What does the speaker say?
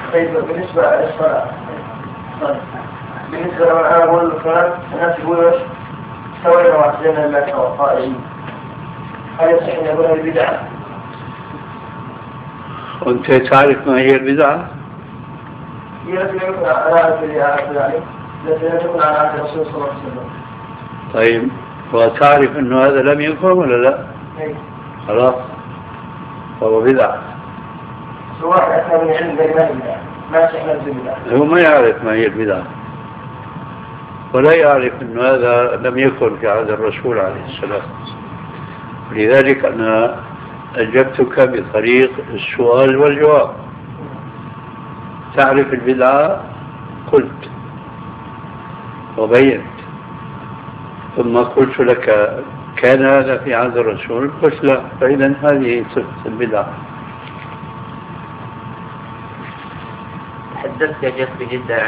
طيب بالنسبة للصلاة، بالنسبة لو أنا أقول الصلاة الناس يقولوا سوينا واحدين لك أو قائلين، هل يصح أن يقول هذه بدعة؟ وأنت تعرف ما هي البدعة؟ هي التي يكون على عهد ذلك، التي لا تكون على عهد الرسول صلى الله عليه وسلم. طيب وتعرف أنه هذا لم يكن ولا لا؟ خلاص فهو بدعة. سواء أكثر من علم زي ما تحمل البدعة. هو ما يعرف ما هي البدعة ولا يعرف أن هذا لم يكن في عهد الرسول عليه السلام. لذلك أنا أجبتك بطريق السؤال والجواب. تعرف البدعة؟ قلت وبينت، ثم قلت لك كان هذا في عهد الرسول؟ قلت لا، فإذا هذه صفة البدعة. تحدثت يا شيخ بجدة